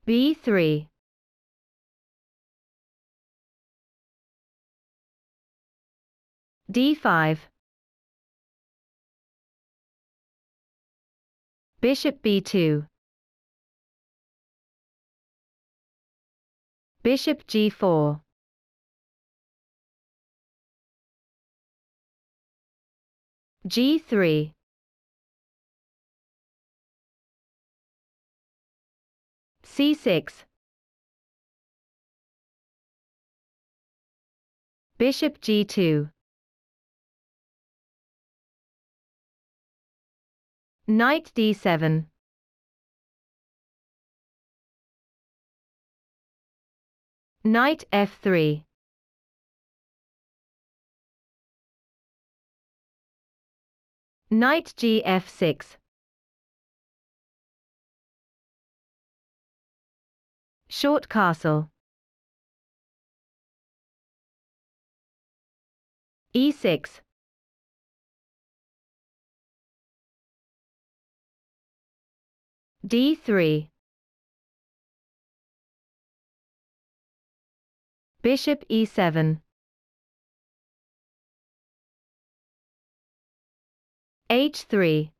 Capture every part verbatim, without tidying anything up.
b three, d five, bishop b two, bishop g four, g three, c six, bishop g two, knight d seven, knight f three, knight g f six, short castle, e six, d three, bishop e seven, h three,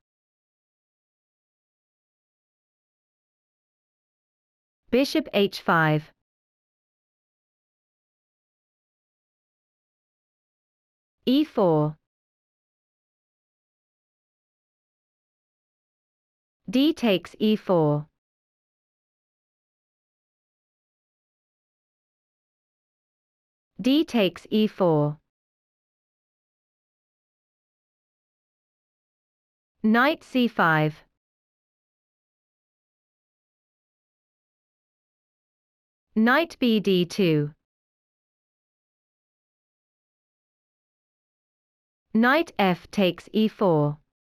bishop h five, e four, d takes e four, d takes e four, knight c five, knight b d two, knight f takes e four,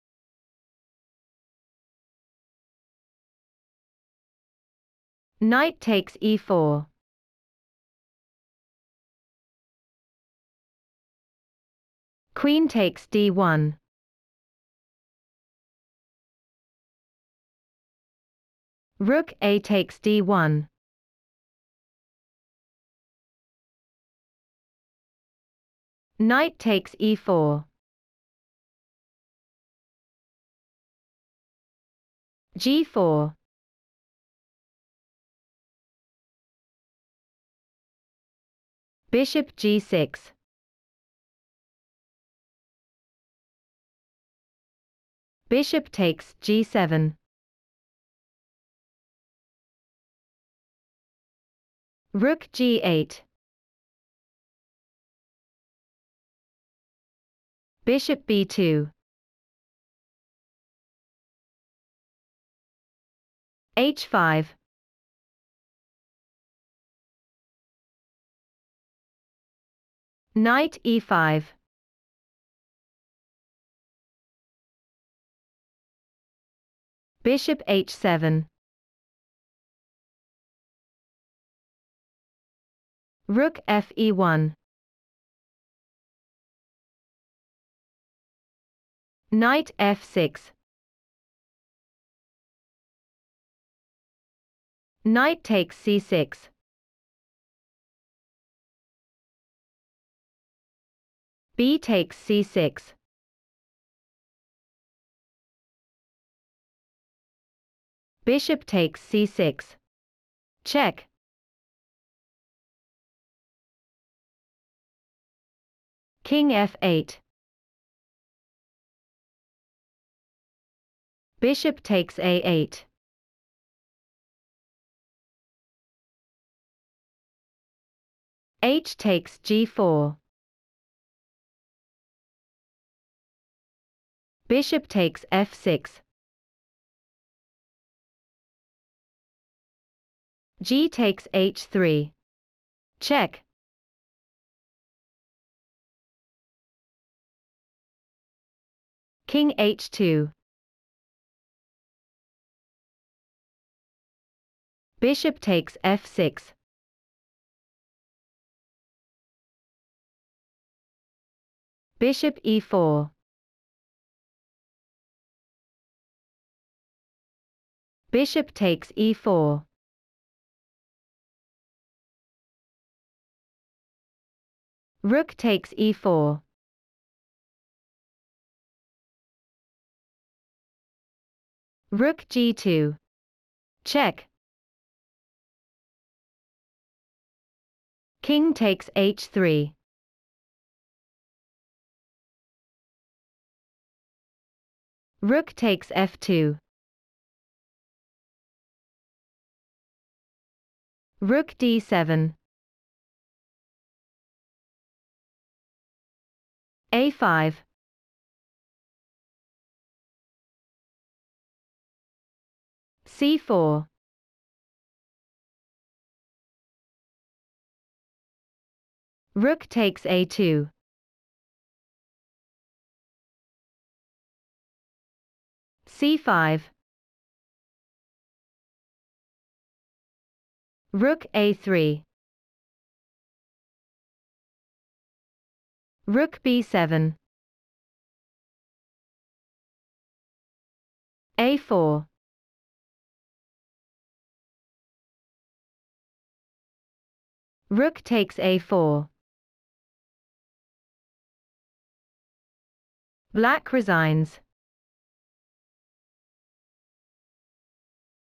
knight takes e four, queen takes d one, rook a takes d one, knight takes e four, g four, bishop g six, bishop takes g seven, rook g eight, bishop b two, h five, knight e five, bishop h seven, rook f e one, knight f six, knight takes c six, b takes c six, bishop takes c six, check, king f eight, bishop takes a eight, h takes g four, bishop takes f six, g takes h three, check, king h two, bishop takes f six, bishop e four, bishop takes e four, Rook takes e four. Rook g two. Check. King takes h three. Rook takes f two. Rook d seven. a five. c four. Rook takes a two. c five. Rook a three. Rook b seven. a four. Rook takes a four. Black resigns.